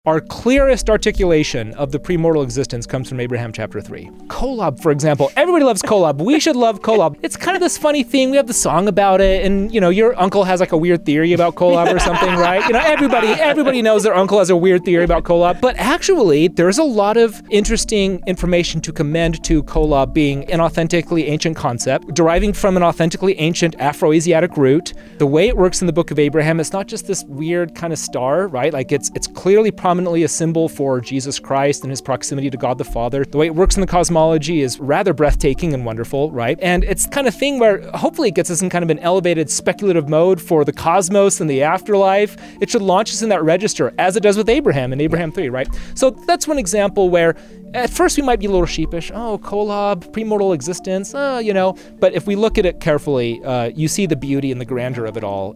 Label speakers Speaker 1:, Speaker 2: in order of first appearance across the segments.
Speaker 1: Our clearest articulation of the premortal existence comes from Abraham chapter 3. Kolob, for example. Everybody loves Kolob. We should love Kolob. It's kind of this funny thing. We have the song about it, and your uncle has like a weird theory about Kolob or something, right? Everybody knows their uncle has a weird theory about Kolob. But actually, there's a lot of interesting information to commend to Kolob being an authentically ancient concept, deriving from an authentically ancient Afroasiatic root. The way it works in the Book of Abraham, it's not just this weird kind of star, right? Like it's clearly prominently a symbol for Jesus Christ and his proximity to God the Father. The way it works in the cosmology is rather breathtaking and wonderful, right? And it's the kind of thing where hopefully it gets us in kind of an elevated speculative mode for the cosmos and the afterlife. It should launch us in that register, as it does with Abraham in Abraham 3, right? So that's one example where at first we might be a little sheepish. Oh, Kolob, premortal existence, But if we look at it carefully, you see the beauty and the grandeur of it all.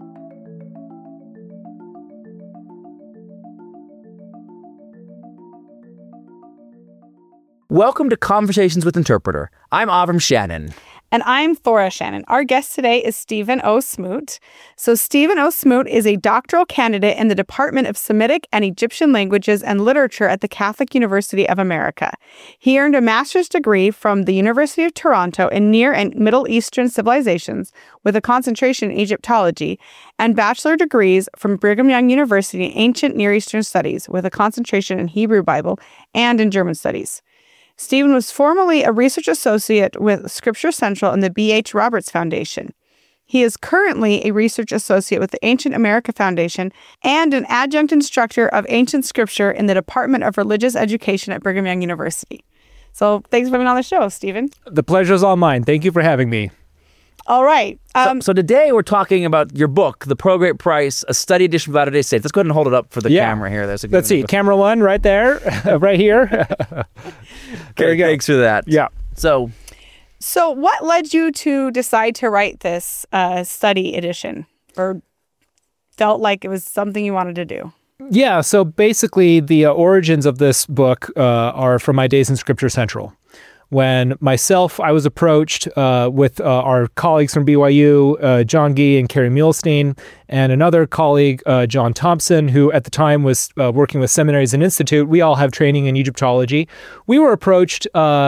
Speaker 2: Welcome to Conversations with Interpreter. I'm Avram Shannon.
Speaker 3: And I'm Thora Shannon. Our guest today is Stephen O. Smoot. So Stephen O. Smoot is a doctoral candidate in the Department of Semitic and Egyptian Languages and Literature at the Catholic University of America. He earned a master's degree from the University of Toronto in Near and Middle Eastern Civilizations with a concentration in Egyptology, and bachelor degrees from Brigham Young University in Ancient Near Eastern Studies with a concentration in Hebrew Bible and in German Studies. Stephen was formerly a research associate with Scripture Central and the B.H. Roberts Foundation. He is currently a research associate with the Ancient America Foundation and an adjunct instructor of ancient scripture in the Department of Religious Education at Brigham Young University. So thanks for being on the show, Stephen.
Speaker 1: The pleasure's all mine. Thank you for having me.
Speaker 3: All right.
Speaker 2: So today we're talking about your book, The Pearl of Great Price, a study edition of Latter-day Saints. Let's go ahead and hold it up for the camera here.
Speaker 1: Let's see. Camera one right there, right here.
Speaker 2: Okay, thanks for that.
Speaker 1: Yeah.
Speaker 3: So what led you to decide to write this study edition, or felt like it was something you wanted to do?
Speaker 1: Yeah, so basically the origins of this book are from my days in Scripture Central. When I was approached with our colleagues from BYU, John Gee and Carrie Muhlstein, and another colleague, John Thompson, who at the time was working with Seminaries and Institute. We all have training in Egyptology. We were approached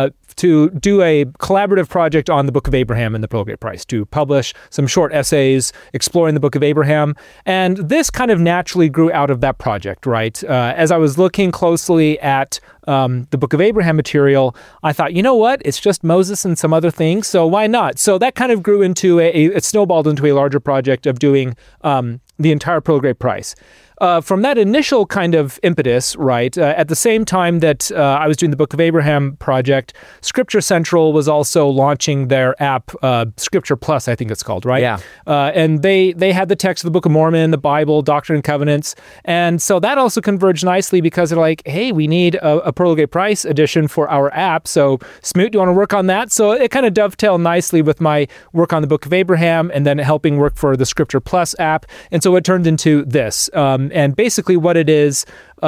Speaker 1: to do a collaborative project on the Book of Abraham and the Pearl of Great Price, to publish some short essays exploring the Book of Abraham. And this kind of naturally grew out of that project, right? As I was looking closely at the Book of Abraham material, I thought, you know what? It's just Moses and some other things, so why not? So that kind of grew into it snowballed into a larger project of doing the entire Pearl of Great Price. From that initial kind of impetus, right, at the same time that I was doing the Book of Abraham project, Scripture Central was also launching their app, Scripture Plus, I think it's called, right?
Speaker 2: Yeah.
Speaker 1: And they had the text of the Book of Mormon, the Bible, Doctrine and Covenants. And so that also converged nicely because they're like, hey, we need a Pearl of Great Price edition for our app. So Smoot, do you want to work on that? So it kind of dovetailed nicely with my work on the Book of Abraham and then helping work for the Scripture Plus app. And so it turned into this. And basically what it is,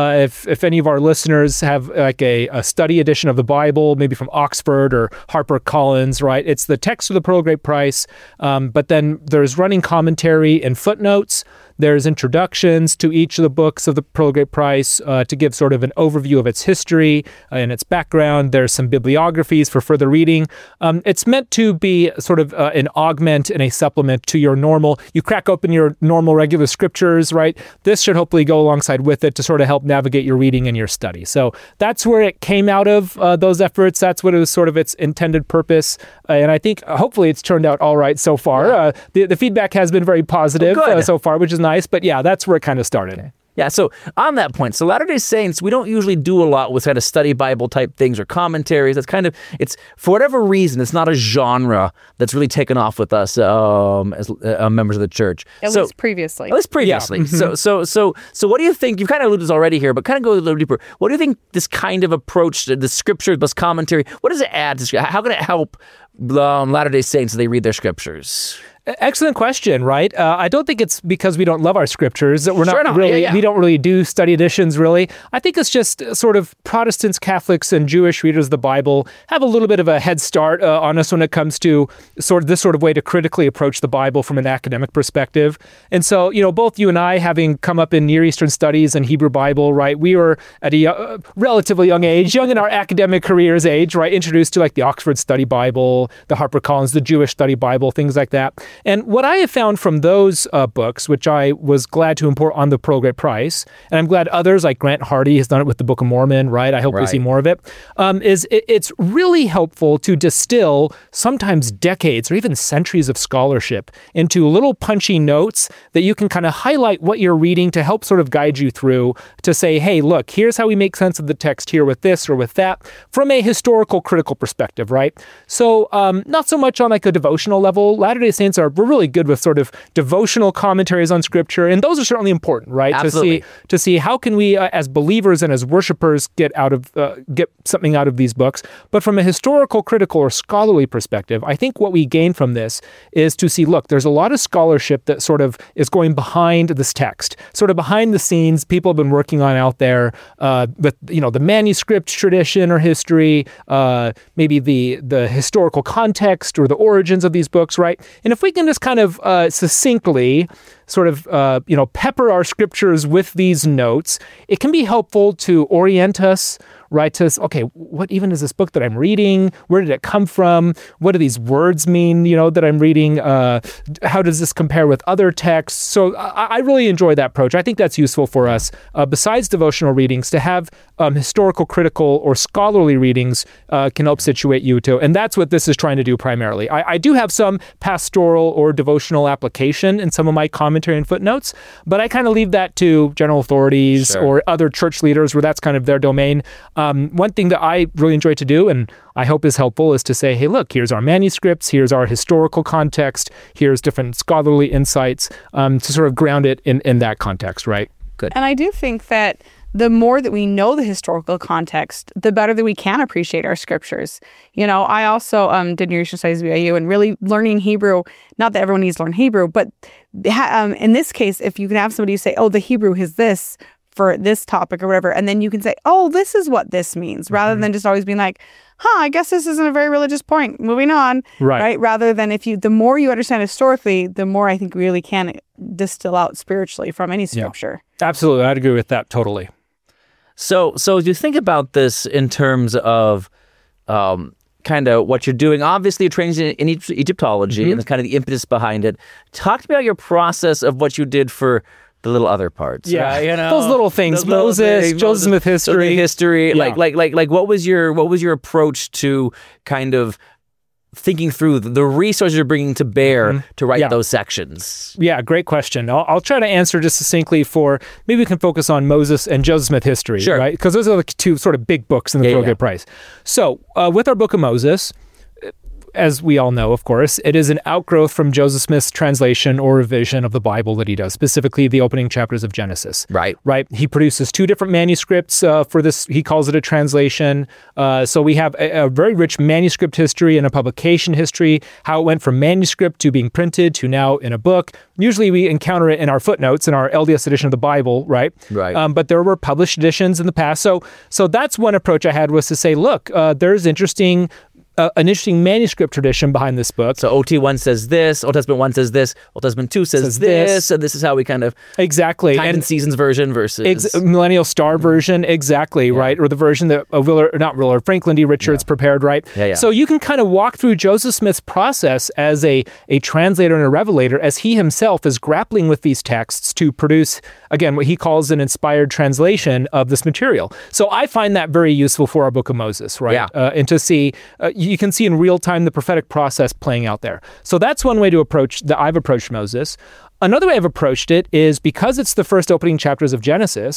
Speaker 1: if any of our listeners have like a study edition of the Bible, maybe from Oxford or HarperCollins, right? It's the text of the Pearl of Great Price, but then there's running commentary and footnotes. There's introductions to each of the books of the Pearl of Great Price to give sort of an overview of its history and its background. There's some bibliographies for further reading. It's meant to be sort of an augment and a supplement to your normal, you crack open your normal regular scriptures, right? This should hopefully go alongside with it to sort of help navigate your reading and your study. So that's where it came out of, those efforts. That's what it was sort of its intended purpose. And I think hopefully it's turned out all right so far. Yeah. The feedback has been very positive so far, which is nice. But yeah, that's where it kind of started.
Speaker 2: Okay. Yeah, so on that point, so Latter-day Saints, we don't usually do a lot with kind of study Bible type things or commentaries. That's kind of, it's, for whatever reason, it's not a genre that's really taken off with us as members of the church.
Speaker 3: At least previously.
Speaker 2: Yeah. So what do you think, you've kind of alluded to this already here, but kind of go a little deeper. What do you think this kind of approach to the scripture plus commentary, what does it add to, how can it help Latter-day Saints they read their scriptures?
Speaker 1: Excellent question, right? I don't think it's because we don't love our scriptures that we're
Speaker 2: Sure
Speaker 1: not
Speaker 2: not.
Speaker 1: really,
Speaker 2: Yeah.
Speaker 1: we don't really do study editions, really. I think it's just sort of Protestants, Catholics, and Jewish readers of the Bible have a little bit of a head start on us when it comes to this sort of way to critically approach the Bible from an academic perspective. And so, both you and I, having come up in Near Eastern studies and Hebrew Bible, right, we were at a relatively young age, young in our academic careers age, right, introduced to like the Oxford Study Bible, the HarperCollins, the Jewish Study Bible, things like that. And what I have found from those books, which I was glad to import on the Pearl Great Price, and I'm glad others like Grant Hardy has done it with the Book of Mormon, right? I hope we see more of it. It's really helpful to distill sometimes decades or even centuries of scholarship into little punchy notes that you can kind of highlight what you're reading to help sort of guide you through to say, hey, look, here's how we make sense of the text here with this or with that from a historical critical perspective, right? So not so much on like a devotional level. Latter-day Saints we're really good with sort of devotional commentaries on scripture, and those are certainly important, right?
Speaker 2: Absolutely.
Speaker 1: To see how can we as believers and as worshipers get something out of these books. But from a historical, critical, or scholarly perspective, I think what we gain from this is to see, look, there's a lot of scholarship that sort of is going behind this text, sort of behind the scenes, people have been working on out there with the manuscript tradition or history, maybe the historical context or the origins of these books, right? And if we can just kind of succinctly sort of, pepper our scriptures with these notes, it can be helpful to orient us, right, to, okay, what even is this book that I'm reading? Where did it come from? What do these words mean, that I'm reading? How does this compare with other texts? So I really enjoy that approach. I think that's useful for us, besides devotional readings, to have historical, critical, or scholarly readings can help situate you to. And that's what this is trying to do primarily. I do have some pastoral or devotional application in some of my commentary and footnotes, but I kind of leave that to general authorities or other church leaders where that's kind of their domain. One thing that I really enjoy to do, and I hope is helpful, is to say, hey, look, here's our manuscripts, here's our historical context, here's different scholarly insights to sort of ground it in that context, right?
Speaker 2: Good.
Speaker 3: And I do think that the more that we know the historical context, the better that we can appreciate our scriptures. I also did Near Eastern Studies at BYU, and really learning Hebrew, not that everyone needs to learn Hebrew, but in this case, if you can have somebody say, oh, the Hebrew is this for this topic or whatever, and then you can say, oh, this is what this means, rather than just always being like, I guess this isn't a very religious point. Moving on. Right. Rather than the more you understand historically, the more I think we really can distill out spiritually from any scripture.
Speaker 1: Yeah. Absolutely. I'd agree with that totally.
Speaker 2: So you think about this in terms of kind of what you're doing. Obviously, you're trained in Egyptology, and that's kind of the impetus behind it. Talk to me about your process of what you did for the little other parts.
Speaker 1: Yeah, those little things. Moses, Joseph Smith history.
Speaker 2: Like what was your approach to kind of thinking through the resources you're bringing to bear to write those sections?
Speaker 1: Yeah, great question. I'll try to answer just succinctly maybe we can focus on Moses and Joseph Smith history, right? Because those are the two sort of big books in the Pearl Great Price. So with our Book of Moses, as we all know, of course, it is an outgrowth from Joseph Smith's translation or revision of the Bible that he does, specifically the opening chapters of Genesis.
Speaker 2: Right.
Speaker 1: He produces two different manuscripts for this. He calls it a translation. So we have a very rich manuscript history and a publication history, how it went from manuscript to being printed to now in a book. Usually we encounter it in our footnotes in our LDS edition of the Bible, right?
Speaker 2: Right.
Speaker 1: But there were published editions in the past. So that's one approach I had, was to say, look, there's an interesting manuscript tradition behind this book.
Speaker 2: So OT1 says this, Old Testament 1 says this, Old Testament 2 says this, and this is how we kind of...
Speaker 1: Exactly.
Speaker 2: Time and Seasons version versus...
Speaker 1: Millennial Star version, exactly, right? Or the version that Franklin D. Richards prepared, right?
Speaker 2: Yeah.
Speaker 1: So you can kind of walk through Joseph Smith's process as a translator and a revelator, as he himself is grappling with these texts to produce, again, what he calls an inspired translation of this material. So I find that very useful for our Book of Moses, right?
Speaker 2: Yeah.
Speaker 1: And to see... you can see in real time the prophetic process playing out there. So that's one way that I've approached Moses. Another way I've approached it is, because it's the first opening chapters of Genesis,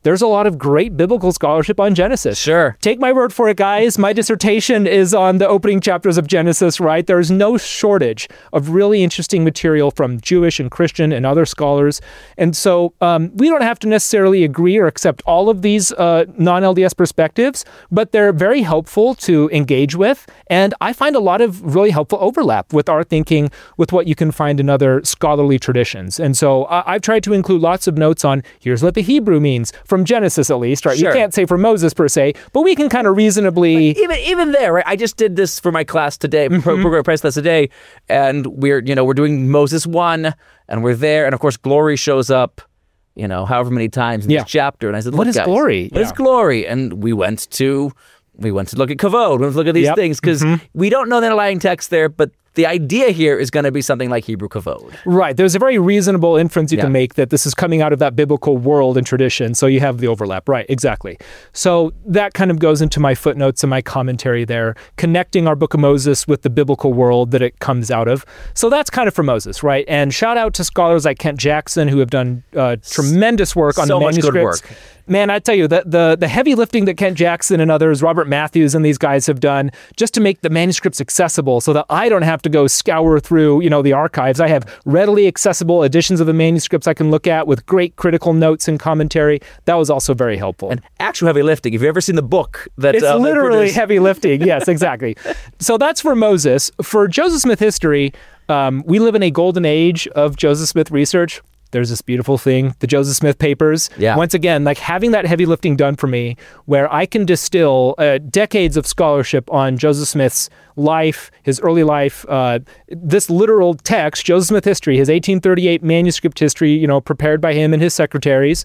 Speaker 1: there's a lot of great biblical scholarship on Genesis.
Speaker 2: Sure.
Speaker 1: Take my word for it, guys. My dissertation is on the opening chapters of Genesis, right? There's no shortage of really interesting material from Jewish and Christian and other scholars. And so we don't have to necessarily agree or accept all of these non-LDS perspectives, but they're very helpful to engage with. And I find a lot of really helpful overlap with our thinking with what you can find in other scholarly traditions. And so I've tried to include lots of notes on here's what the Hebrew means, from Genesis at least, right?
Speaker 2: Sure.
Speaker 1: You can't say for Moses per se, but we can kind of reasonably...
Speaker 2: Even there, right? I just did this for my class today, Program Price class today, and we're doing Moses 1, and we're there, and of course glory shows up, however many times in this chapter. And I said,
Speaker 1: what is
Speaker 2: guys,
Speaker 1: glory?
Speaker 2: What is glory? And we went to look at kavod. We went to look at these things because we don't know the underlying text there, but the idea here is going to be something like Hebrew kavod.
Speaker 1: Right. There's a very reasonable inference you can make that this is coming out of that biblical world and tradition. So you have the overlap. Right. Exactly. So that kind of goes into my footnotes and my commentary there, connecting our Book of Moses with the biblical world that it comes out of. So that's kind of for Moses, right? And shout out to scholars like Kent Jackson, who have done tremendous work on the manuscripts.
Speaker 2: So much good work.
Speaker 1: Man, I tell you, the heavy lifting that Kent Jackson and others, Robert Matthews and these guys have done just to make the manuscripts accessible so that I don't have to go scour through, the archives. I have readily accessible editions of the manuscripts I can look at with great critical notes and commentary. That was also very helpful.
Speaker 2: And actual heavy lifting. If you've ever seen the book that...
Speaker 1: It's literally heavy lifting. Yes, exactly. So that's for Moses. For Joseph Smith history, we live in a golden age of Joseph Smith research. There's this beautiful thing, the Joseph Smith papers.
Speaker 2: Yeah.
Speaker 1: Once again, like having that heavy lifting done for me, where I can distill decades of scholarship on Joseph Smith's life, his early life, this literal text, Joseph Smith history, his 1838 manuscript history, prepared by him and his secretaries.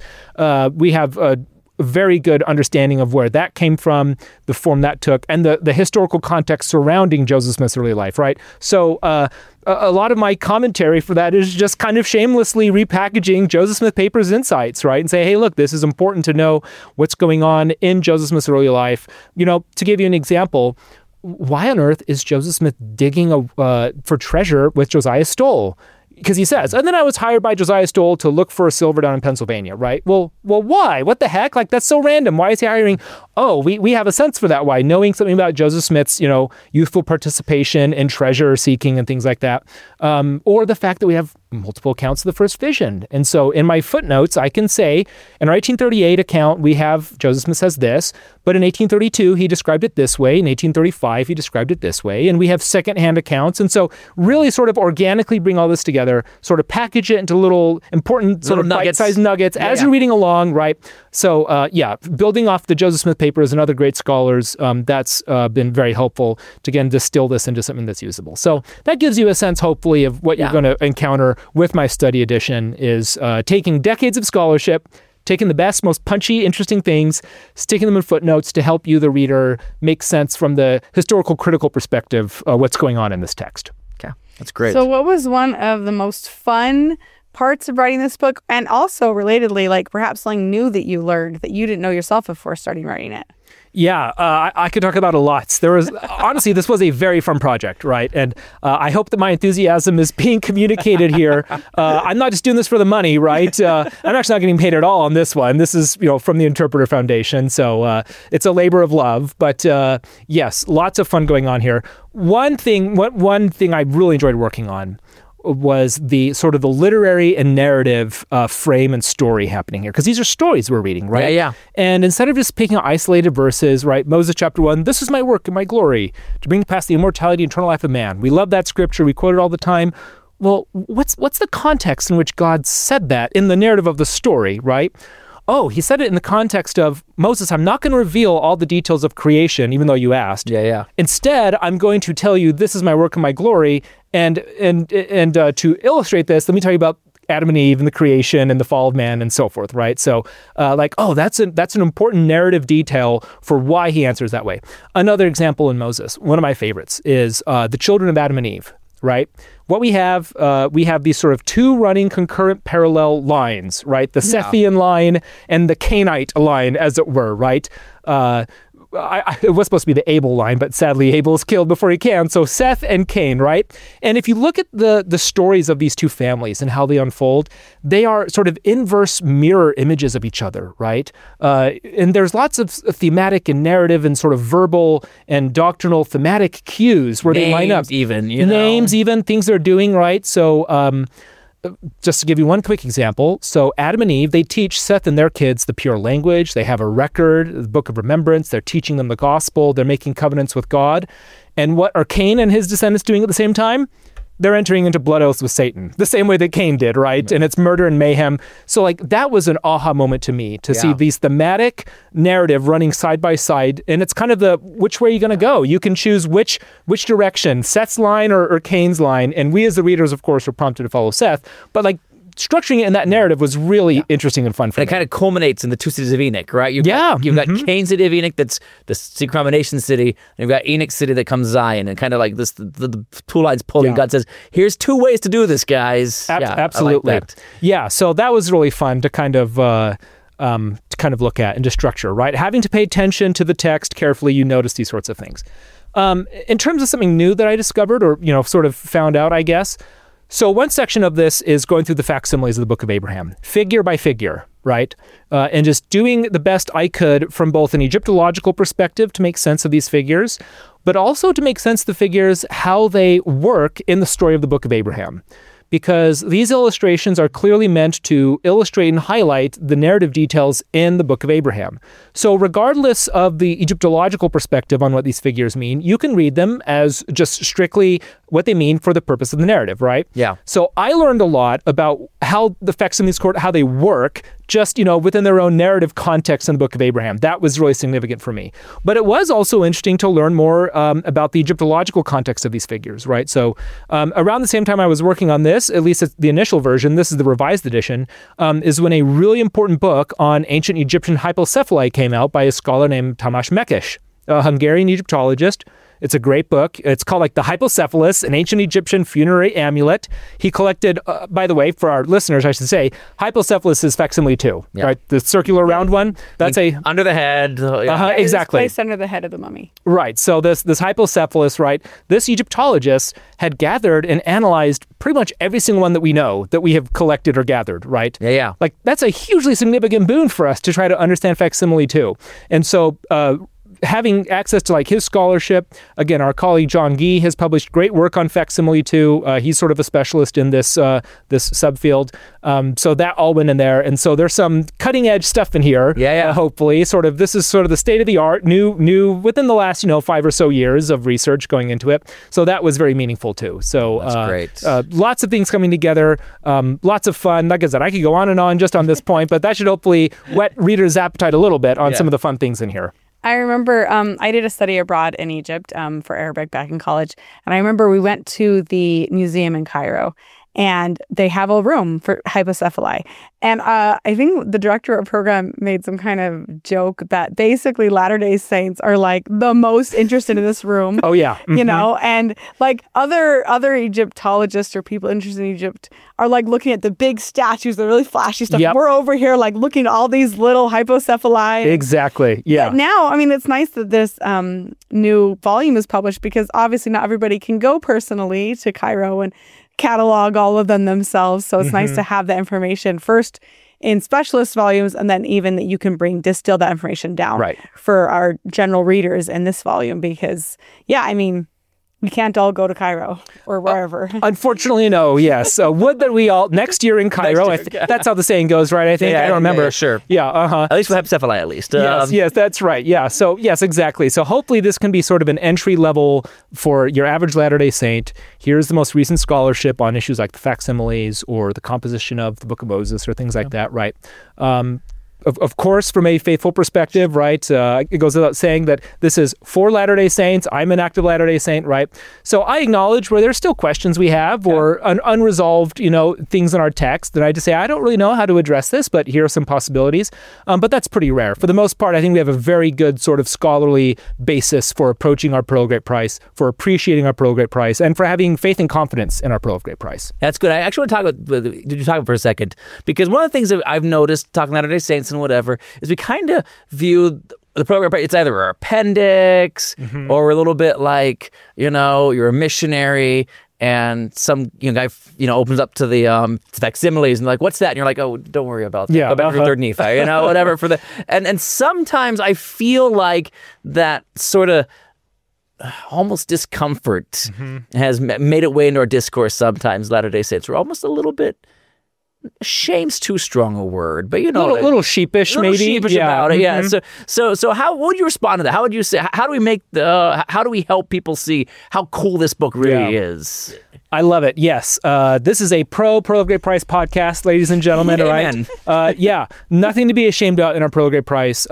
Speaker 1: We have a very good understanding of where that came from, the form that took, and the historical context surrounding Joseph Smith's early life, right? So a lot of my commentary for that is just kind of shamelessly repackaging Joseph Smith papers insights, right? And say, hey, look, this is important to know what's going on in Joseph Smith's early life. To give you an example, why on earth is Joseph Smith digging for treasure with Josiah Stoll? Because he says, and then I was hired by Josiah Stoll to look for a silver down in Pennsylvania, right? Well, why? What the heck? Like, that's so random. Why is he hiring? Oh, we have a sense for that. Why? Knowing something about Joseph Smith's, youthful participation in treasure seeking and things like that. Or the fact that we have multiple accounts of the first vision. And so in my footnotes, I can say, in our 1838 account, we have Joseph Smith says this, but in 1832, he described it this way. In 1835, he described it this way. And we have secondhand accounts. And so really sort of organically bring all this together, sort of package it into little important sort of bite-sized nuggets as you're reading along, right? So building off the Joseph Smith papers and other great scholars, that's been very helpful to, again, distill this into something that's usable. So that gives you a sense, hopefully, of what you're going to encounter with my study edition is taking decades of scholarship, taking the best, most punchy, interesting things, sticking them in footnotes to help you, the reader, make sense from the historical critical perspective what's going on in this text.
Speaker 2: Okay, that's great.
Speaker 3: So what was one of the most fun parts of writing this book? And also, relatedly, like perhaps something new that you learned that you didn't know yourself before starting writing it?
Speaker 1: Yeah, I could talk about a lot. There was, honestly, this was a very fun project, right? And I hope that my enthusiasm is being communicated here. I'm not just doing this for the money, right? I'm actually not getting paid at all on this one. This is, from the Interpreter Foundation. So it's a labor of love. But yes, lots of fun going on here. One thing I really enjoyed working on was the sort of the literary and narrative frame and story happening here. Because these are stories we're reading, right?
Speaker 2: Yeah.
Speaker 1: And instead of just picking isolated verses, right? Moses chapter 1, this is my work and my glory, to bring past the immortality and eternal life of man. We love that scripture. We quote it all the time. Well, what's the context in which God said that in the narrative of the story, right? Oh, he said it in the context of, Moses, I'm not going to reveal all the details of creation, even though you asked.
Speaker 2: Yeah.
Speaker 1: Instead, I'm going to tell you, this is my work and my glory. And to illustrate this, let me tell you about Adam and Eve and the creation and the fall of man and so forth, right? So that's an important narrative detail for why he answers that way. Another example in Moses, one of my favorites, is the children of Adam and Eve, right? What we have these sort of two running concurrent parallel lines, right? The Sethian line and the Canaanite line, as it were, right? it was supposed to be the Abel line, but sadly Abel is killed before he can. So Seth and Cain, right? And if you look at the stories of these two families and how they unfold, they are sort of inverse mirror images of each other, right? And there's lots of thematic and narrative and sort of verbal and doctrinal thematic cues where they line up. Names even, things they're doing, right? So just to give you one quick example, so Adam and Eve, they teach Seth and their kids the pure language. They have a record, the book of remembrance. They're teaching them the gospel. They're making covenants with God. And what are Cain and his descendants doing at the same time? They're entering into blood oaths with Satan, the same way that Cain did, right? And it's murder and mayhem. So like that was an aha moment to me to see these thematic narrative running side by side. And it's kind of the, which way are you going to go? You can choose which direction, Seth's line or Cain's line. And we as the readers, of course, were prompted to follow Seth. But like structuring it in that narrative was really interesting and fun for me.
Speaker 2: It kind of culminates in the two cities of Enoch, right? You've got Cain's city of Enoch, that's the secret combination city, and you've got Enoch's city that comes Zion, and kind of like this, the two lines pulling. God says, here's two ways to do this, guys.
Speaker 1: Absolutely.
Speaker 2: I like that.
Speaker 1: Yeah, so that was really fun to kind of look at and to structure, right? Having to pay attention to the text carefully, you notice these sorts of things. In terms of something new that I discovered or, sort of found out, I guess, so one section of this is going through the facsimiles of the Book of Abraham, figure by figure, right? And just doing the best I could from both an Egyptological perspective to make sense of these figures, but also to make sense of the figures, how they work in the story of the Book of Abraham. Because these illustrations are clearly meant to illustrate and highlight the narrative details in the Book of Abraham. So regardless of the Egyptological perspective on what these figures mean, you can read them as just strictly what they mean for the purpose of the narrative, right?
Speaker 2: Yeah.
Speaker 1: So I learned a lot about how the facsimiles court, how they work, just, within their own narrative context in the Book of Abraham. That was really significant for me. But it was also interesting to learn more about the Egyptological context of these figures, right? So around the same time I was working on this, at least it's the initial version, this is the revised edition, is when a really important book on ancient Egyptian hypocephali came out by a scholar named Tamás Mekes, a Hungarian Egyptologist. It's a great book. It's called like The Hypocephalus, an ancient Egyptian funerary amulet. He collected, by the way, for our listeners, I should say, hypocephalus is facsimile 2, right? The circular round one. That's
Speaker 2: under the head.
Speaker 3: It's
Speaker 1: Exactly.
Speaker 3: placed under the head of the mummy.
Speaker 1: Right. So this hypocephalus, right? This Egyptologist had gathered and analyzed pretty much every single one that we know that we have collected or gathered, right?
Speaker 2: Yeah.
Speaker 1: Like that's a hugely significant boon for us to try to understand facsimile 2. And so having access to like his scholarship, again, our colleague John Gee has published great work on facsimile 2. He's sort of a specialist in this subfield. So that all went in there. And so there's some cutting edge stuff in here. Hopefully, this is sort of the state of the art, new within the last 5 or so years of research going into it. So that was very meaningful too. So
Speaker 2: that's great.
Speaker 1: Lots of things coming together. Lots of fun. Like I said, I could go on and on just on this point, but that should hopefully whet readers' appetite a little bit on some of the fun things in here.
Speaker 3: I remember I did a study abroad in Egypt for Arabic back in college. And I remember we went to the museum in Cairo and they have a room for hypocephali. And I think the director of program made some kind of joke that basically Latter-day Saints are like the most interested in this room.
Speaker 1: Oh, yeah. Mm-hmm.
Speaker 3: And like other Egyptologists or people interested in Egypt are like looking at the big statues, the really flashy stuff.
Speaker 1: Yep.
Speaker 3: We're over here like looking at all these little hypocephali.
Speaker 1: Exactly. Yeah.
Speaker 3: But now, it's nice that this new volume is published because obviously not everybody can go personally to Cairo and catalog all of them themselves. So it's nice to have that information first in specialist volumes, and then even that you can distill that information down for our general readers in this volume because, we can't all go to Cairo or wherever.
Speaker 1: Unfortunately, no. Yes. Would that we all next year in Cairo. That's how the saying goes, right? I think. I don't remember.
Speaker 2: Yeah, sure.
Speaker 1: Yeah.
Speaker 2: At least we'll have Cephali at least.
Speaker 1: Yes, that's right. Yeah. So yes, exactly. So hopefully this can be sort of an entry level for your average Latter-day Saint. Here's the most recent scholarship on issues like the facsimiles or the composition of the Book of Moses or things like that, right? Of course, from a faithful perspective, right, it goes without saying that this is for Latter-day Saints. I'm an active Latter-day Saint, right? So I acknowledge where there's still questions we have or unresolved, things in our text that I just say, I don't really know how to address this, but here are some possibilities. But that's pretty rare. For the most part, I think we have a very good sort of scholarly basis for approaching our Pearl of Great Price, for appreciating our Pearl of Great Price, and for having faith and confidence in our Pearl of Great Price.
Speaker 2: That's good. I actually want to talk about, did you talk about for a second? Because one of the things that I've noticed talking Latter-day Saints and whatever is we kind of view the program price, it's either an appendix or a little bit like, you're a missionary and some guy opens up to the facsimiles and like, what's that? And you're like, oh, don't worry about that. Go back to third Nephi, whatever for the and sometimes I feel like that sort of almost discomfort has made it way into our discourse sometimes. Latter-day Saints are almost a little bit, shame's too strong a word, but
Speaker 1: little sheepish, maybe
Speaker 2: about it. Yeah. So how would you respond to that? How would you say? How do we help people see how cool this book really is?
Speaker 1: I love it. Yes. This is a Pearl of Great Price podcast, ladies and gentlemen. Right? Nothing to be ashamed of in our Pearl of Great Price.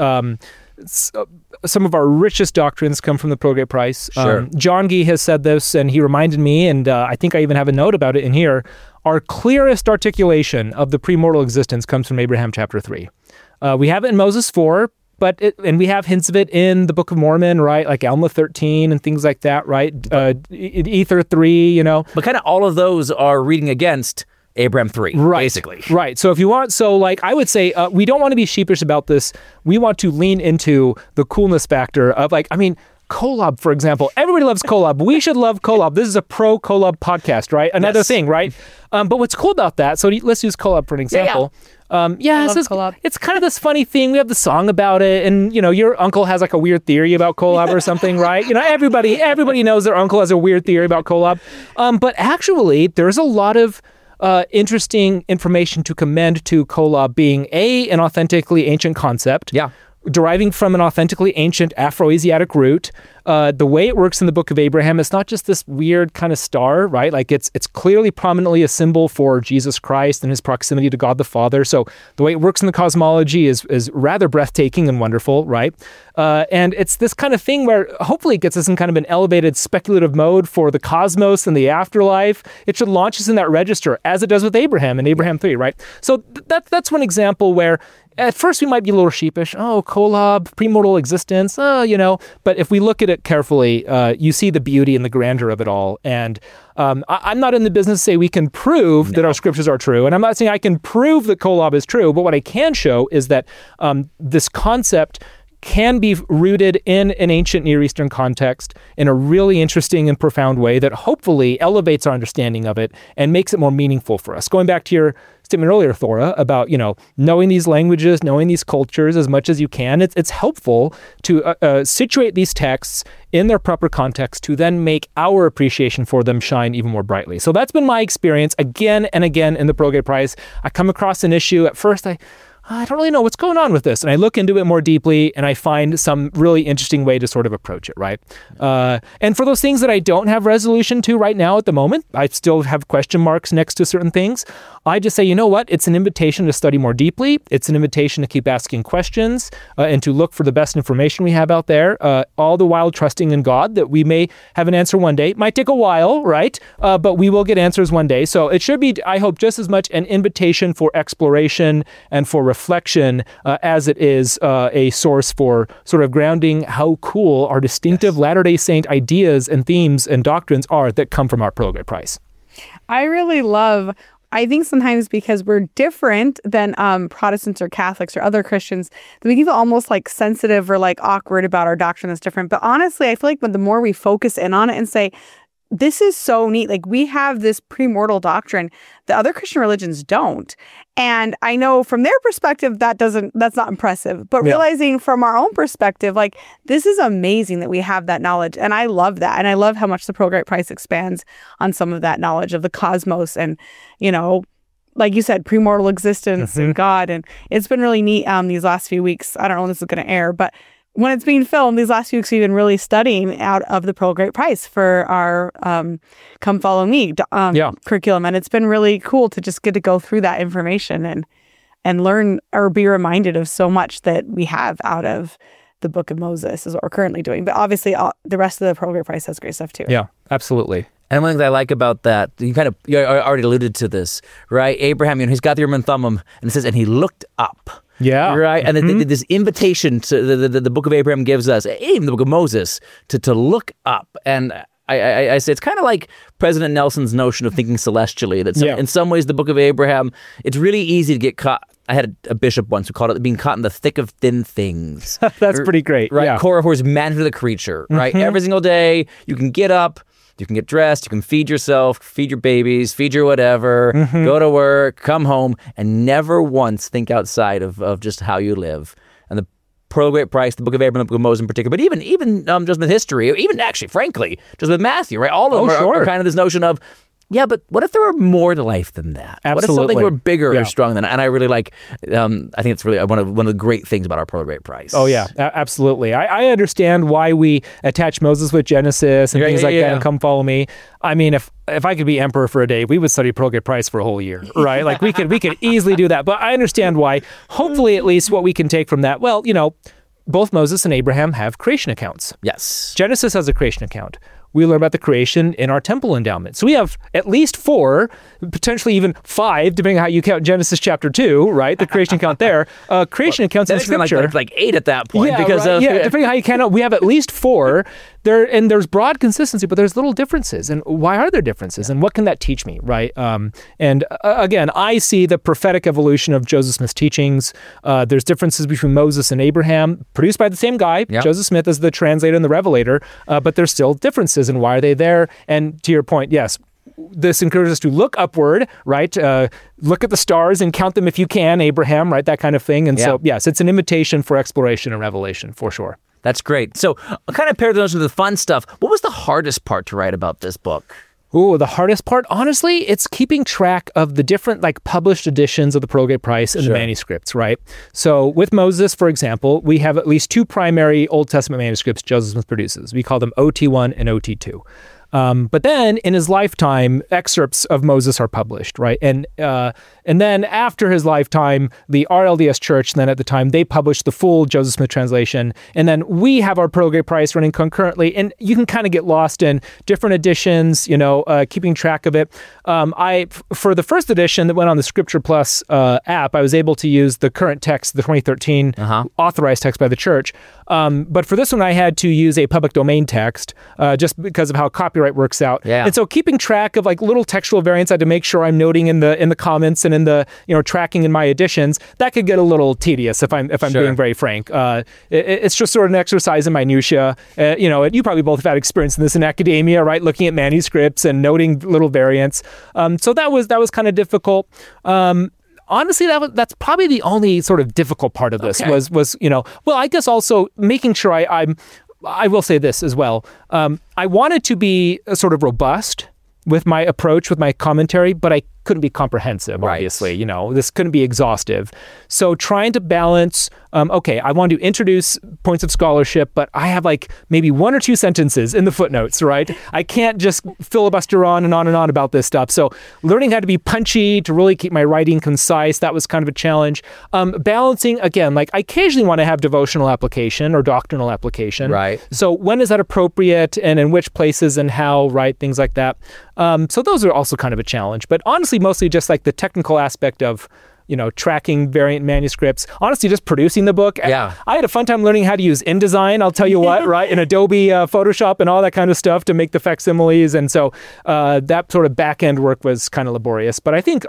Speaker 1: Some of our richest doctrines come from the Pearl of Great Price.
Speaker 2: Sure.
Speaker 1: John Gee has said this, and he reminded me, and I think I even have a note about it in here. Our clearest articulation of the premortal existence comes from Abraham chapter 3. We have it in Moses 4, and we have hints of it in the Book of Mormon, right? Like Alma 13 and things like that, right? Ether 3,
Speaker 2: But kind of all of those are reading against Abraham 3, basically.
Speaker 1: Right. So if you want, I would say we don't want to be sheepish about this. We want to lean into the coolness factor of Kolob, for example. Everybody loves Kolob. We should love Kolob. This is a pro-Kolob podcast, right? Another thing, right? But what's cool about that, so let's use Kolob for an example. It's kind of this funny thing. We have the song about it, and your uncle has like a weird theory about Kolob or something, right? Everybody knows their uncle has a weird theory about Kolob. But actually, there's a lot of interesting information to commend to Kolob being an authentically ancient concept.
Speaker 2: Yeah.
Speaker 1: Deriving from an authentically ancient Afroasiatic root. The way it works in the Book of Abraham, it's not just this weird kind of star, right? Like it's clearly prominently a symbol for Jesus Christ and his proximity to God the Father. So the way it works in the cosmology is rather breathtaking and wonderful, right? And it's this kind of thing where hopefully it gets us in kind of an elevated speculative mode for the cosmos and the afterlife. It should launch us in that register, as it does with Abraham in Abraham 3, right? So that's one example where at first we might be a little sheepish. Oh, Kolob, premortal existence, But if we look at it carefully, you see the beauty and the grandeur of it all. And I'm not in the business to say we can prove that our scriptures are true. And I'm not saying I can prove that Kolob is true. But what I can show is that this concept can be rooted in an ancient Near Eastern context in a really interesting and profound way that hopefully elevates our understanding of it and makes it more meaningful for us. Going back to your statement earlier, Thora, about knowing these languages, knowing these cultures as much as you can, it's helpful to situate these texts in their proper context to then make our appreciation for them shine even more brightly. So that's been my experience again and again in the Pearl of Great Price. I come across an issue, at first I don't really know what's going on with this. And I look into it more deeply and I find some really interesting way to sort of approach it, right? And for those things that I don't have resolution to right now at the moment, I still have question marks next to certain things. I just say, you know what? It's an invitation to study more deeply. It's an invitation to keep asking questions and to look for the best information we have out there, all the while trusting in God that we may have an answer one day. It might take a while, right? But we will get answers one day. So it should be, I hope, just as much an invitation for exploration and for reflection as it is a source for sort of grounding how cool our distinctive Latter-day Saint ideas and themes and doctrines are that come from our Pearl of Great Price.
Speaker 3: I think sometimes because we're different than Protestants or Catholics or other Christians, that we can feel almost like sensitive or like awkward about our doctrine that's different. But honestly, I feel like the more we focus in on it and say, this is so neat. Like we have this premortal doctrine that other Christian religions don't. And I know from their perspective, that's not impressive, but realizing from our own perspective, like this is amazing that we have that knowledge. And I love that. And I love how much the Pearl of Great Price expands on some of that knowledge of the cosmos and, like you said, premortal existence and God. And it's been really neat these last few weeks. I don't know when this is going to air, but when it's being filmed, these last few weeks, we've been really studying out of the Pearl of Great Price for our Come Follow Me curriculum. And it's been really cool to just get to go through that information and learn or be reminded of so much that we have out of the Book of Moses is what we're currently doing. But obviously, the rest of the Pearl of Great Price has great stuff too.
Speaker 1: Yeah, absolutely.
Speaker 2: And one thing I like about that, you already alluded to this, right? Abraham, he's got the Urim and Thummim, and it says, and he looked up.
Speaker 1: Yeah.
Speaker 2: Right. And this invitation to the Book of Abraham gives us, even the Book of Moses, to look up. And I say it's kind of like President Nelson's notion of thinking celestially. That in some ways, the Book of Abraham, it's really easy to get caught I had a bishop once who called it being caught in the thick of thin things.
Speaker 1: That's pretty great.
Speaker 2: Right?
Speaker 1: Yeah.
Speaker 2: Korah is man to the creature, right? Every single day, you can get up, you can get dressed, you can feed yourself, feed your babies, feed your whatever, go to work, come home, and never once think outside of just how you live. And the Pearl of Great Price, the Book of Abraham, the Book of Moses in particular, but even just with history, even actually, frankly, just with Matthew, right? All of them are kind of this notion of, yeah, but what if there were more to life than that?
Speaker 1: Absolutely.
Speaker 2: What if something were bigger or stronger than that? And I really like, I think it's really one of the great things about our Pearl of Great Price.
Speaker 1: Oh, yeah, absolutely. I understand why we attach Moses with Genesis and things like that and Come Follow Me. I mean, if I could be emperor for a day, we would study Pearl of Great Price for a whole year, right? Like we could easily do that. But I understand why. Hopefully, at least what we can take from that, well, both Moses and Abraham have creation accounts.
Speaker 2: Yes.
Speaker 1: Genesis has a creation account. We learn about the creation in our temple endowment. So we have at least 4, potentially even 5, depending on how you count Genesis chapter 2, right? The creation account there. Creation accounts in Scripture.
Speaker 2: Like 8 at that point.
Speaker 1: Depending on how you count it, we have at least 4. And there's broad consistency, but there's little differences. And why are there differences? And what can that teach me, right? Again, I see the prophetic evolution of Joseph Smith's teachings. There's differences between Moses and Abraham, produced by the same guy, Joseph Smith as the translator and the revelator, but there's still differences. And why are they there? And to your point, yes, this encourages us to look upward, right? Look at the stars and count them if you can, Abraham, right? That kind of thing. And so, yes, it's an invitation for exploration and revelation, for sure.
Speaker 2: That's great. So I'll kind of pair those with the fun stuff. What was the hardest part to write about this book?
Speaker 1: Ooh, the hardest part? Honestly, it's keeping track of the different published editions of the Pearl of Great Price and the manuscripts, right? So with Moses, for example, we have at least 2 primary Old Testament manuscripts Joseph Smith produces. We call them OT1 and OT2. But then in his lifetime, excerpts of Moses are published, right? And then after his lifetime, the RLDS Church, then at the time, they published the full Joseph Smith translation. And then we have our Pearl of Great Price running concurrently. And you can kind of get lost in different editions, keeping track of it. For the first edition that went on the Scripture Plus app, I was able to use the current text, the 2013 authorized text by the church. But for this one, I had to use a public domain text just because of how copyright works out. Yeah. And so keeping track of little textual variants, I had to make sure I'm noting in the comments and in the tracking in my editions. That could get a little tedious if I'm being very frank. It's just sort of an exercise in minutia. You probably both have had experience in this in academia, right? Looking at manuscripts and noting little variants. So that was kind of difficult. Honestly, that's probably the only sort of difficult part of this was I guess also making sure I will say this as well. I wanted to be sort of robust with my approach, with my commentary, but I couldn't be comprehensive, obviously. This couldn't be exhaustive. So trying to balance, I want to introduce points of scholarship, but I have maybe 1 or 2 sentences in the footnotes, right? I can't just filibuster on and on about this stuff. So learning how to be punchy, to really keep my writing concise, that was kind of a challenge. Balancing, again, I occasionally want to have devotional application or doctrinal application.
Speaker 2: Right.
Speaker 1: So when is that appropriate and in which places and how, right? Things like that. So those are also kind of a challenge. But honestly, mostly just the technical aspect of tracking variant manuscripts. Honestly, just producing the book.
Speaker 2: Yeah.
Speaker 1: I had a fun time learning how to use InDesign, I'll tell you what, right? In Adobe Photoshop and all that kind of stuff to make the facsimiles. And so that sort of back-end work was kind of laborious. But I think,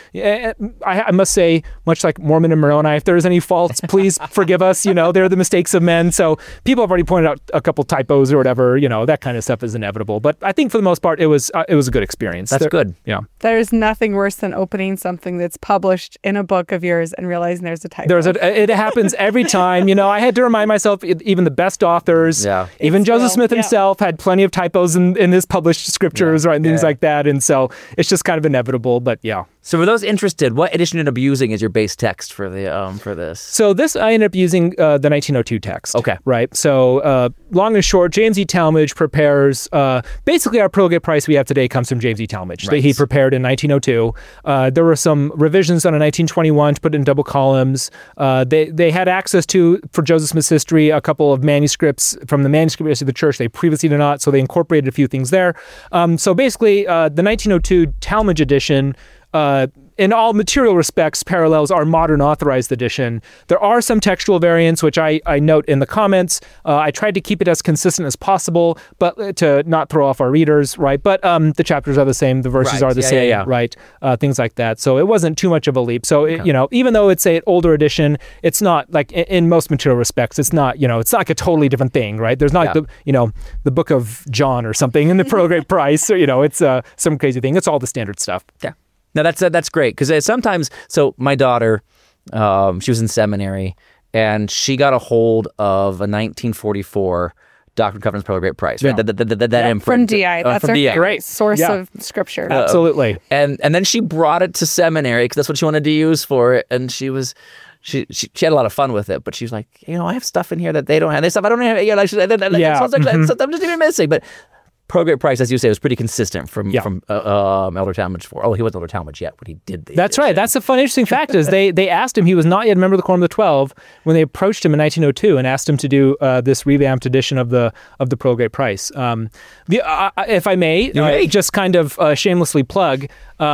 Speaker 1: I must say, much like Mormon and Moroni, if there's any faults, please forgive us. They're the mistakes of men. So people have already pointed out a couple typos or whatever. That kind of stuff is inevitable. But I think for the most part, it was a good experience.
Speaker 2: That's good.
Speaker 1: Yeah.
Speaker 3: There's nothing worse than opening something that's published in a book of yours and realizing there's a typo.
Speaker 1: It happens every time. I had to remind myself, even the best authors, even Joseph Smith himself had plenty of typos in his published scriptures, right, and things like that. And so it's just kind of inevitable, but yeah.
Speaker 2: So for those interested, what edition you ended up using as your base text for the for this?
Speaker 1: So this, I ended up using the 1902 text.
Speaker 2: Okay.
Speaker 1: Right. So long and short, James E. Talmage prepares, basically our Pearl of Great Price we have today comes from James E. Talmage that he prepared in 1902. There were some revisions done in 1921 to put it in double columns. They had access to, for Joseph Smith's history, a couple of manuscripts from the manuscript history of the church. They previously did not, so they incorporated a few things there. So basically, the 1902 Talmage edition in all material respects, parallels our modern authorized edition. There are some textual variants, which I note in the comments. I tried to keep it as consistent as possible, but to not throw off our readers, right? But the chapters are the same, the verses are the same, right? Things like that. So it wasn't too much of a leap. So, even though it's an older edition, it's not like in most material respects, it's not, it's not like a totally different thing, right? There's not the book of John or something in the Pearl of Great Price, or, it's some crazy thing. It's all the standard stuff.
Speaker 2: Yeah. No, that's great, because sometimes, so my daughter, she was in seminary, and she got a hold of a 1944 Doctrine and Covenants Pearl of Great Price, right? That imprint.
Speaker 3: From DI. That's
Speaker 2: from
Speaker 3: our
Speaker 2: DI.
Speaker 3: great source of scripture.
Speaker 1: Absolutely.
Speaker 2: And then she brought it to seminary because that's what she wanted to use for it, and she had a lot of fun with it, but she's like, I have stuff in here that they don't have. There's stuff I don't have. I'm just even missing. But Pearl of Great Price, as you say, was pretty consistent from Elder Talmadge 4. Oh, he wasn't Elder Talmadge yet when he did the
Speaker 1: That's
Speaker 2: edition.
Speaker 1: right. That's the fun, interesting fact is they asked him, he was not yet a member of the Quorum of the 12 when they approached him in 1902 and asked him to do this revamped edition of the Pearl of Great Price. If I may, just kind of shamelessly plug.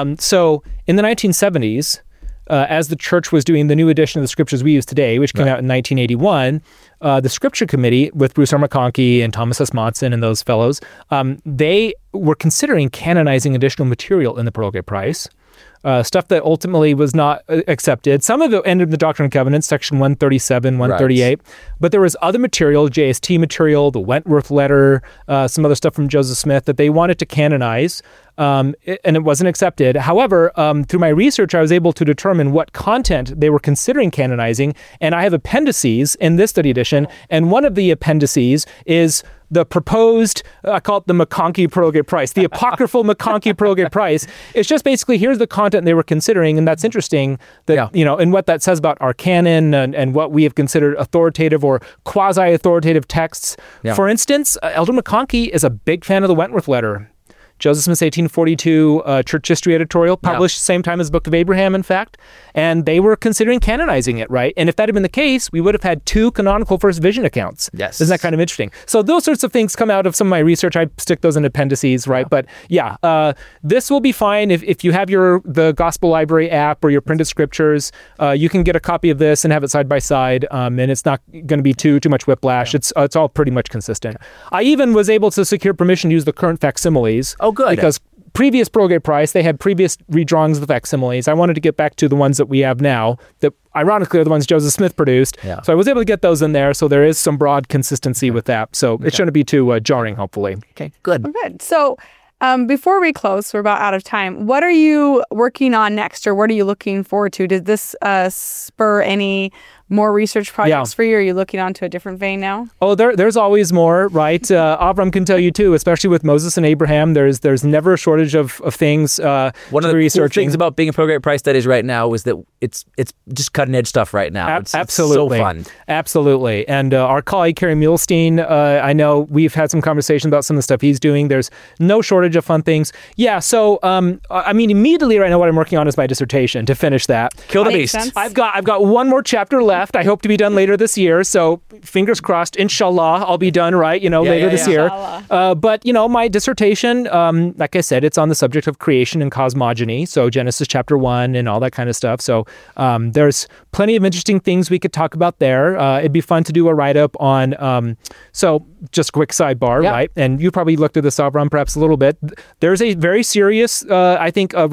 Speaker 1: So in the 1970s, as the church was doing the new edition of the scriptures we use today, which came out in 1981, the Scripture Committee with Bruce R. McConkie and Thomas S. Monson and those fellows, they were considering canonizing additional material in the Pearl of Great Price. Stuff that ultimately was not accepted. Some of it ended in the Doctrine and Covenants, section 137, 138. Right. But there was other material, JST material, the Wentworth letter, some other stuff from Joseph Smith that they wanted to canonize, and it wasn't accepted. However, through my research, I was able to determine what content they were considering canonizing, and I have appendices in this study edition, and one of the appendices is the proposed, I call it the McConkie Pearl of Great Price, the apocryphal McConkie Pearl of Great Price. It's just basically, here's the content they were considering, and that's interesting that, and what that says about our canon and what we have considered authoritative or quasi-authoritative texts. Yeah. For instance, Elder McConkie is a big fan of the Wentworth letter. Joseph Smith's 1842 church history editorial, published same time as the Book of Abraham, in fact, and they were considering canonizing it, right? And if that had been the case, we would have had 2 canonical first vision accounts.
Speaker 2: Yes.
Speaker 1: Isn't that kind of interesting? So those sorts of things come out of some of my research. I stick those in appendices, right? Yeah. But this will be fine if you have the Gospel Library app or your printed scriptures. You can get a copy of this and have it side by side, and it's not going to be too much whiplash. Yeah. It's all pretty much consistent. I even was able to secure permission to use the current facsimiles.
Speaker 2: Oh, good.
Speaker 1: Because previous Pearl of Great Price, they had previous redrawings of the facsimiles. I wanted to get back to the ones that we have now, that ironically are the ones Joseph Smith produced. Yeah. So I was able to get those in there. So there is some broad consistency with that. So it shouldn't be too jarring, hopefully.
Speaker 2: Okay, good.
Speaker 3: Good. So before we close, we're about out of time. What are you working on next, or what are you looking forward to? Did this spur any more research projects for you? Are you looking onto a different vein now?
Speaker 1: Oh, there's always more, right? Avram can tell you too, especially with Moses and Abraham. There's never a shortage of things.
Speaker 2: One of the cool things about being a Pearl of Great Price studies right now is that it's just cutting edge stuff right now.
Speaker 1: Absolutely,
Speaker 2: it's so fun.
Speaker 1: Absolutely. And our colleague Kerry Muhlestein, I know we've had some conversations about some of the stuff he's doing. There's no shortage of fun things. Yeah. So immediately right now, what I'm working on is my dissertation to finish that.
Speaker 2: Kill the beast.
Speaker 1: I've got one more chapter left. I hope to be done later this year. So fingers crossed, inshallah, I'll be done later this year. But my dissertation, like I said, it's on the subject of creation and cosmogony. So Genesis chapter 1 and all that kind of stuff. So there's plenty of interesting things we could talk about there. It'd be fun to do a write-up on, so just a quick sidebar, right? And you probably looked at this, Avram, perhaps a little bit. There's a very serious, I think, a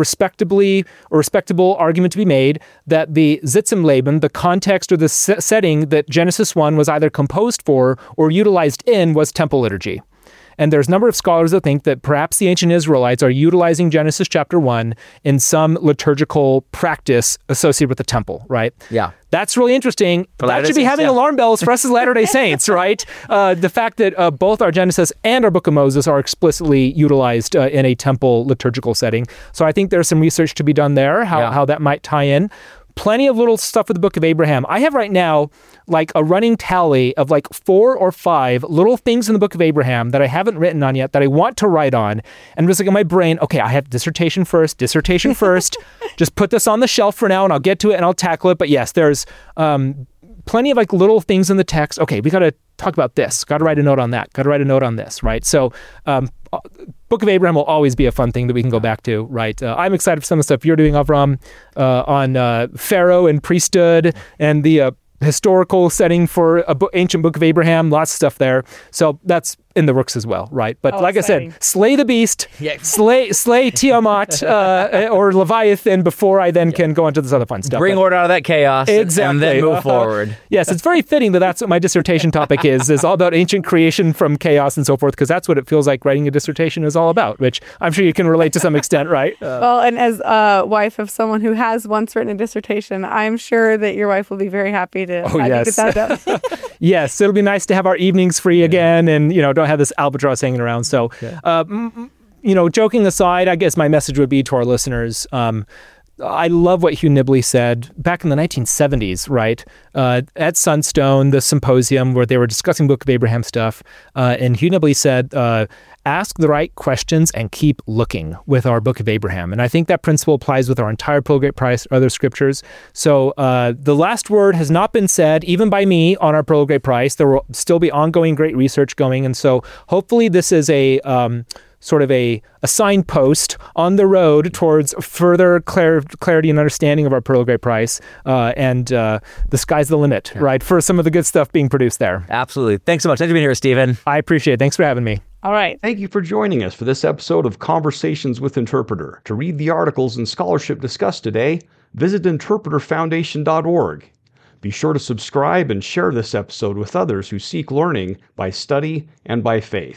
Speaker 1: respectable argument to be made that the Zitzimleben, the context or the setting that Genesis 1 was either composed for or utilized in, was temple liturgy. And there's a number of scholars that think that perhaps the ancient Israelites are utilizing Genesis chapter 1 in some liturgical practice associated with the temple, right?
Speaker 2: Yeah.
Speaker 1: That's really interesting. That should be having alarm bells for us as Latter-day Saints, right? The fact that both our Genesis and our Book of Moses are explicitly utilized in a temple liturgical setting. So I think there's some research to be done there, how that might tie in. Plenty of little stuff with the Book of Abraham. I have right now like a running tally of like 4 or 5 little things in the Book of Abraham that I haven't written on yet that I want to write on. And I'm just like in my brain, okay, I have dissertation first. Just put this on the shelf for now and I'll get to it and I'll tackle it. But yes, there's plenty of like little things in the text. Okay, we got to talk about this. Got to write a note on that. Got to write a note on this, right? So Book of Abraham will always be a fun thing that we can go back to, right? I'm excited for some of the stuff you're doing, Avram, on Pharaoh and priesthood and the historical setting for ancient Book of Abraham. Lots of stuff there. So that's in the works as well, right? But like
Speaker 3: exciting.
Speaker 1: I said, slay the beast, slay Tiamat or Leviathan before I then can go into this other fun stuff.
Speaker 2: Bring order out of that chaos and then move forward.
Speaker 1: Yes, it's very fitting that that's what my dissertation topic is all about ancient creation from chaos and so forth, because that's what it feels like writing a dissertation is all about, which I'm sure you can relate to some extent, right?
Speaker 3: Well, and as a wife of someone who has once written a dissertation, I'm sure that your wife will be very happy to get that done.
Speaker 1: Yes, it'll be nice to have our evenings free again and, don't have this albatross hanging around. So, joking aside, I guess my message would be to our listeners, I love what Hugh Nibley said back in the 1970s, right? At Sunstone, the symposium where they were discussing Book of Abraham stuff. And Hugh Nibley said, ask the right questions and keep looking with our Book of Abraham. And I think that principle applies with our entire Pearl of Great Price, other scriptures. So the last word has not been said, even by me, on our Pearl of Great Price. There will still be ongoing great research going. And so hopefully this is a sort of a signpost on the road towards further clarity and understanding of our Pearl of Great Price. And the sky's the limit, right, for some of the good stuff being produced there.
Speaker 2: Absolutely. Thanks so much. Thanks for being here, Stephen.
Speaker 1: I appreciate it. Thanks for having me.
Speaker 3: All right.
Speaker 4: Thank you for joining us for this episode of Conversations with Interpreter. To read the articles and scholarship discussed today, visit interpreterfoundation.org. Be sure to subscribe and share this episode with others who seek learning by study and by faith.